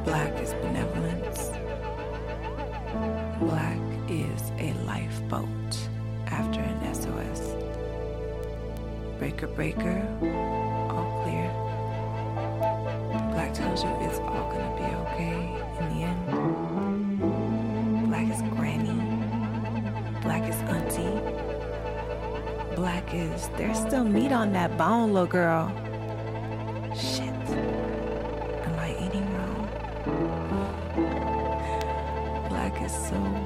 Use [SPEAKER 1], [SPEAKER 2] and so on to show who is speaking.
[SPEAKER 1] Black is benevolence. Black is a lifeboat after an SOS. Breaker, breaker, all clear. Black tells you it's all gonna be okay in the end. Black is granny. Black is auntie. Black is, there's still meat on that bone, little girl. Shit. Am I eating wrong? Black is so